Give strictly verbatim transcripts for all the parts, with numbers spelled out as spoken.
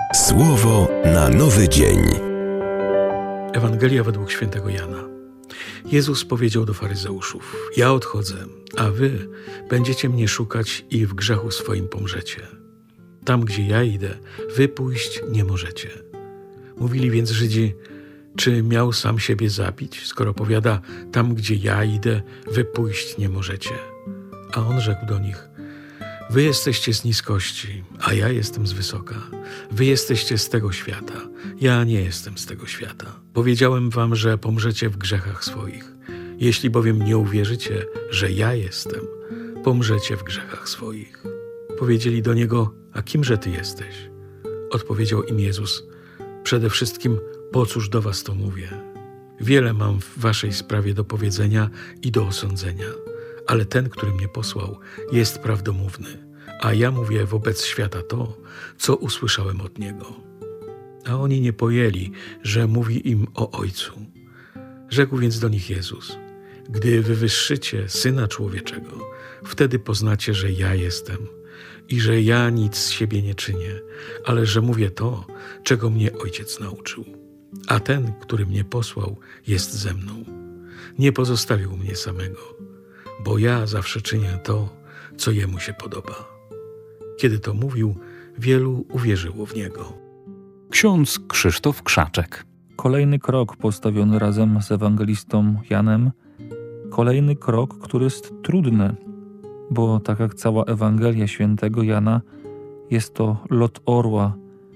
Słowo na nowy dzień. Ewangelia według świętego Jana. Jezus powiedział do faryzeuszów: ja odchodzę, a wy będziecie mnie szukać i w grzechu swoim pomrzecie. Tam, gdzie ja idę, wy pójść nie możecie. Mówili więc Żydzi: czy miał sam siebie zabić, skoro powiada: tam, gdzie ja idę, wy pójść nie możecie? A on rzekł do nich: wy jesteście z niskości, a ja jestem z wysoka. Wy jesteście z tego świata, ja nie jestem z tego świata. Powiedziałem wam, że pomrzecie w grzechach swoich. Jeśli bowiem nie uwierzycie, że ja jestem, pomrzecie w grzechach swoich. Powiedzieli do niego: a kimże ty jesteś? Odpowiedział im Jezus: przede wszystkim, po cóż do was to mówię? Wiele mam w waszej sprawie do powiedzenia i do osądzenia, ale ten, który mnie posłał, jest prawdomówny, a ja mówię wobec świata to, co usłyszałem od Niego. A oni nie pojęli, że mówi im o Ojcu. Rzekł więc do nich Jezus: gdy wywyższycie Syna Człowieczego, wtedy poznacie, że ja jestem i że ja nic z siebie nie czynię, ale że mówię to, czego mnie Ojciec nauczył. A ten, który mnie posłał, jest ze mną. Nie pozostawił mnie samego, bo ja zawsze czynię to, co Jemu się podoba. Kiedy to mówił, wielu uwierzyło w Niego. Ksiądz Krzysztof Krzaczek. Kolejny krok postawiony razem z ewangelistą Janem. Kolejny krok, który jest trudny, bo tak jak cała Ewangelia świętego Jana, jest to lot orła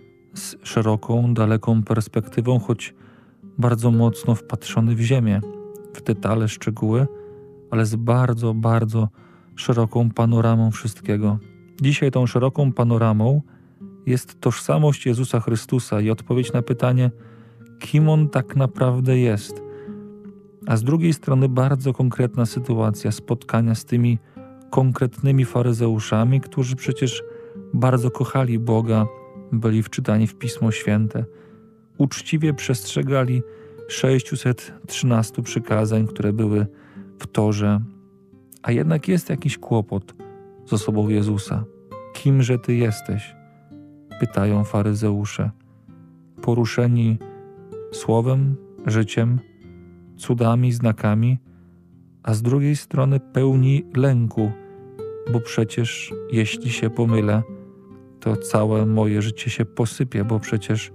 z szeroką, daleką perspektywą, choć bardzo mocno wpatrzony w ziemię, w detale, szczegóły, ale z bardzo, bardzo szeroką panoramą wszystkiego. Dzisiaj tą szeroką panoramą jest tożsamość Jezusa Chrystusa i odpowiedź na pytanie, kim On tak naprawdę jest. A z drugiej strony bardzo konkretna sytuacja spotkania z tymi konkretnymi faryzeuszami, którzy przecież bardzo kochali Boga, byli wczytani w Pismo Święte, uczciwie przestrzegali sześćset trzynaście przykazań, które były w Torze. A jednak jest jakiś kłopot z osobą Jezusa. Kimże Ty jesteś? Pytają faryzeusze. Poruszeni słowem, życiem, cudami, znakami, a z drugiej strony pełni lęku, bo przecież jeśli się pomylę, to całe moje życie się posypie, bo przecież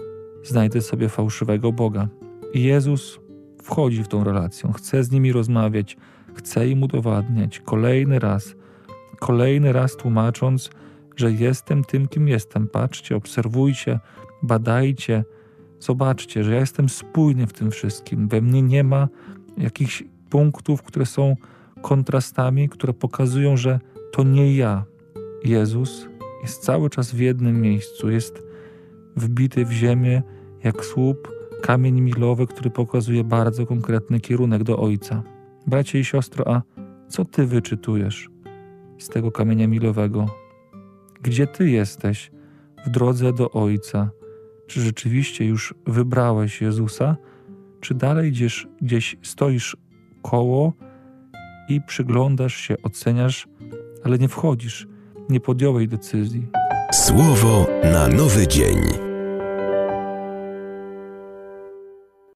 znajdę sobie fałszywego Boga. I Jezus wchodzi w tą relację, chce z nimi rozmawiać, chce im udowadniać kolejny raz, kolejny raz tłumacząc, że jestem tym, kim jestem. Patrzcie, obserwujcie, badajcie, zobaczcie, że ja jestem spójny w tym wszystkim. We mnie nie ma jakichś punktów, które są kontrastami, które pokazują, że to nie ja. Jezus jest cały czas w jednym miejscu, jest wbity w ziemię jak słup, kamień milowy, który pokazuje bardzo konkretny kierunek do Ojca. Bracie i siostro, a co ty wyczytujesz z tego kamienia milowego? Gdzie ty jesteś w drodze do Ojca? Czy rzeczywiście już wybrałeś Jezusa? Czy dalej idziesz, gdzieś stoisz koło i przyglądasz się, oceniasz, ale nie wchodzisz, nie podjąłeś decyzji? Słowo na nowy dzień.